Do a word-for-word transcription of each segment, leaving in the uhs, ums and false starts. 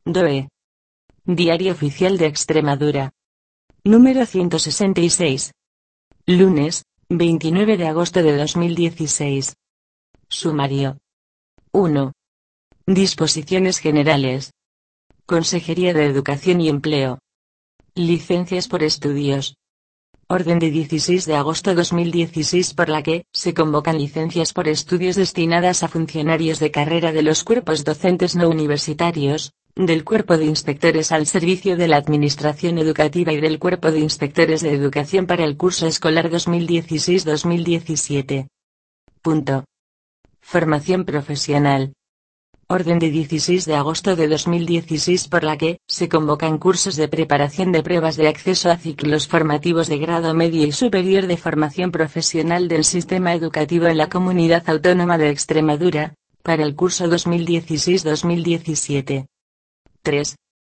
D O E. Diario Oficial de Extremadura. Número ciento sesenta y seis. Lunes, veintinueve de agosto de dos mil dieciséis. Sumario. uno. Disposiciones generales. Consejería de Educación y Empleo. Licencias por estudios. Orden de dieciséis de agosto de dos mil dieciséis por la que se convocan licencias por estudios destinadas a funcionarios de carrera de los cuerpos docentes no universitarios, del Cuerpo de Inspectores al Servicio de la Administración Educativa y del Cuerpo de Inspectores de Educación para el curso escolar dos mil dieciséis dos mil diecisiete. Punto. Formación profesional. Orden de dieciséis de agosto de dos mil dieciséis por la que se convocan cursos de preparación de pruebas de acceso a ciclos formativos de grado medio y superior de formación profesional del sistema educativo en la Comunidad Autónoma de Extremadura, para el curso dos mil dieciséis dos mil diecisiete. tres.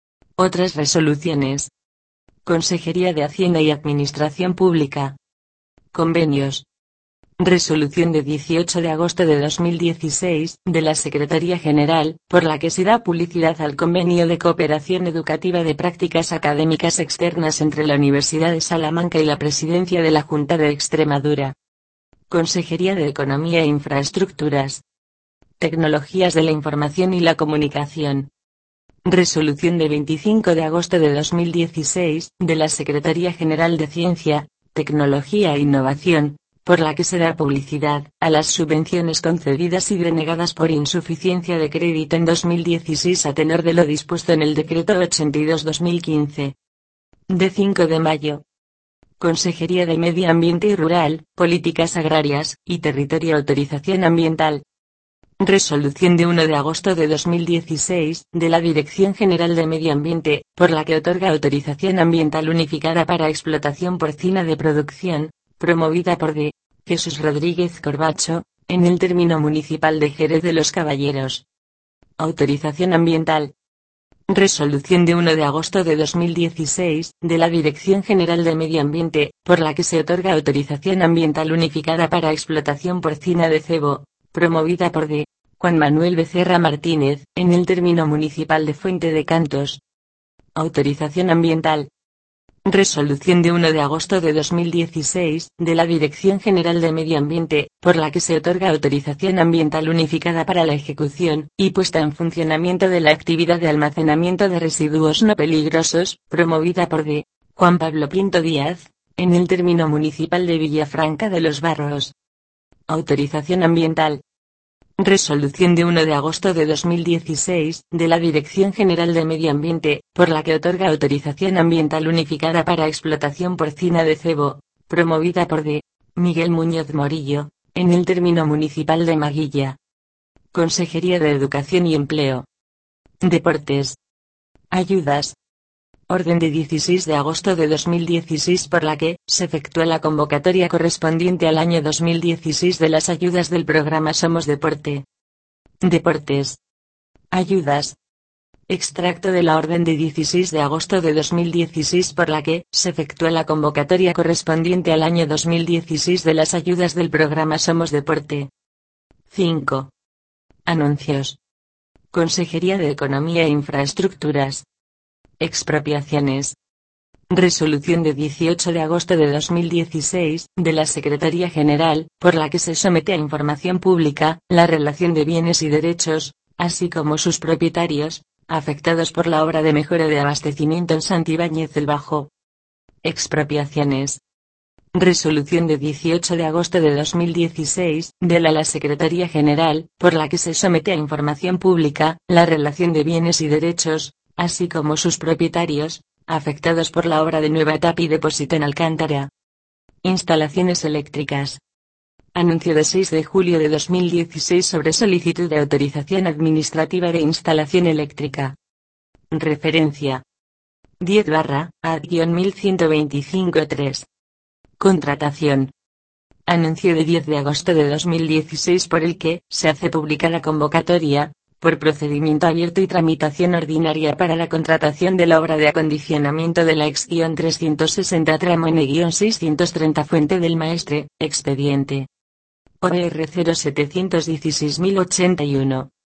Otras resoluciones. Consejería de Hacienda y Administración Pública. Convenios. Resolución de dieciocho de agosto de dos mil dieciséis, de la Secretaría General, por la que se da publicidad al Convenio de Cooperación Educativa de Prácticas Académicas Externas entre la Universidad de Salamanca y la Presidencia de la Junta de Extremadura. Consejería de Economía e Infraestructuras. Tecnologías de la Información y la Comunicación. Resolución de veinticinco de agosto de dos mil dieciséis, de la Secretaría General de Ciencia, Tecnología e Innovación, por la que se da publicidad a las subvenciones concedidas y denegadas por insuficiencia de crédito en dos mil dieciséis a tenor de lo dispuesto en el Decreto ochenta y dos barra dos mil quince. De cinco de mayo. Consejería de Medio Ambiente y Rural, Políticas Agrarias y Territorio. Autorización Ambiental. Resolución de uno de agosto de dos mil dieciséis, de la Dirección General de Medio Ambiente, por la que otorga autorización ambiental unificada para explotación porcina de producción, promovida por D. Jesús Rodríguez Corbacho, en el término municipal de Jerez de los Caballeros. Autorización ambiental. Resolución de uno de agosto de dos mil dieciséis, de la Dirección General de Medio Ambiente, por la que se otorga autorización ambiental unificada para explotación porcina de cebo, promovida por D. Juan Manuel Becerra Martínez, en el término municipal de Fuente de Cantos. Autorización ambiental. Resolución de uno de agosto de dos mil dieciséis, de la Dirección General de Medio Ambiente, por la que se otorga autorización ambiental unificada para la ejecución y puesta en funcionamiento de la actividad de almacenamiento de residuos no peligrosos, promovida por D. Juan Pablo Pinto Díaz, en el término municipal de Villafranca de los Barros. Autorización ambiental. Resolución de uno de agosto de dos mil dieciséis, de la Dirección General de Medio Ambiente, por la que otorga autorización ambiental unificada para explotación porcina de cebo, promovida por D. Miguel Muñoz Morillo, en el término municipal de Maguilla. Consejería de Educación y Empleo. Deportes. Ayudas. Orden de dieciséis de agosto de dos mil dieciséis por la que se efectúa la convocatoria correspondiente al año dos mil dieciséis de las ayudas del programa Somos Deporte. Deportes. Ayudas. Extracto de la orden de dieciséis de agosto de dos mil dieciséis por la que se efectúa la convocatoria correspondiente al año dos mil dieciséis de las ayudas del programa Somos Deporte. cinco. Anuncios. Consejería de Economía e Infraestructuras. Expropiaciones. Resolución de dieciocho de agosto de dos mil dieciséis, de la Secretaría General, por la que se somete a información pública la relación de bienes y derechos, así como sus propietarios, afectados por la obra de mejora de abastecimiento en Santibáñez del Bajo. Expropiaciones. Resolución de dieciocho de agosto de dos mil dieciséis, de la, la Secretaría General, por la que se somete a información pública la relación de bienes y derechos, así como sus propietarios, afectados por la obra de nueva tapa y depósito en Alcántara. Instalaciones eléctricas. Anuncio de seis de julio de dos mil dieciséis sobre solicitud de autorización administrativa de instalación eléctrica. Referencia. diez barra A mil ciento veinticinco tres. Contratación. Anuncio de diez de agosto de dos mil dieciséis por el que se hace pública la convocatoria, por procedimiento abierto y tramitación ordinaria para la contratación de la obra de acondicionamiento de la ex-trescientos sesenta tramo N-seiscientos treinta Fuente del Maestre, expediente O R cero siete uno seis mil ochenta y uno.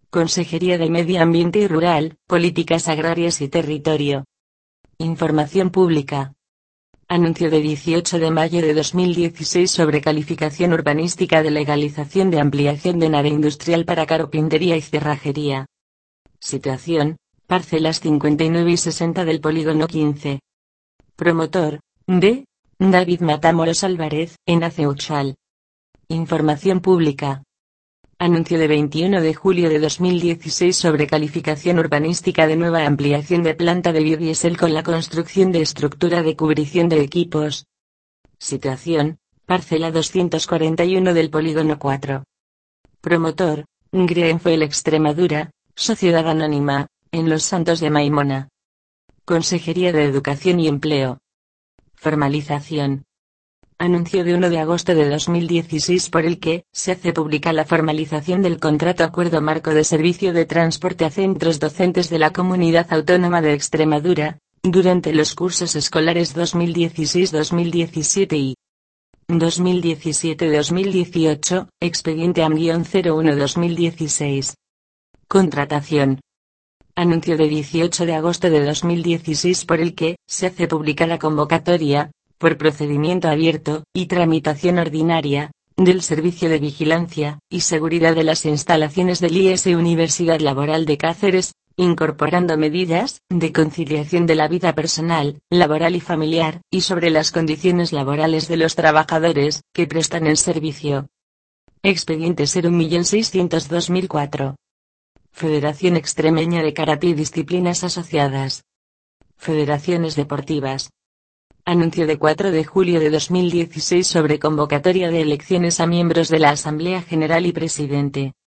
Consejería de Medio Ambiente y Rural, Políticas Agrarias y Territorio. Información pública. Anuncio de dieciocho de mayo de dos mil dieciséis sobre calificación urbanística de legalización de ampliación de nave industrial para carpintería y cerrajería. Situación: parcelas cincuenta y nueve y sesenta del polígono quince. Promotor: D. David Matamoros Álvarez, en Aceuchal. Información pública. Anuncio de veintiuno de julio de dos mil dieciséis sobre calificación urbanística de nueva ampliación de planta de biodiesel con la construcción de estructura de cubrición de equipos. Situación: parcela doscientos cuarenta y uno del polígono cuatro. Promotor: Greenfuel Extremadura, Sociedad Anónima, en Los Santos de Maimona. Consejería de Educación y Empleo. Formalización. Anuncio de uno de agosto de dos mil dieciséis por el que se hace pública la formalización del contrato Acuerdo Marco de Servicio de Transporte a Centros Docentes de la Comunidad Autónoma de Extremadura, durante los cursos escolares dos mil dieciséis dos mil diecisiete y dos mil diecisiete dos mil dieciocho, expediente A M cero uno dos mil dieciséis. Contratación. Anuncio de dieciocho de agosto de dos mil dieciséis por el que se hace pública la convocatoria, por procedimiento abierto y tramitación ordinaria, del Servicio de Vigilancia y Seguridad de las instalaciones del I S Universidad Laboral de Cáceres, incorporando medidas de conciliación de la vida personal, laboral y familiar, y sobre las condiciones laborales de los trabajadores que prestan el servicio. Expediente cero uno seiscientos dos guion mil cuatro. Federación Extremeña de Karate y Disciplinas Asociadas. Federaciones Deportivas. Anuncio de cuatro de julio de dos mil dieciséis sobre convocatoria de elecciones a miembros de la Asamblea General y Presidente.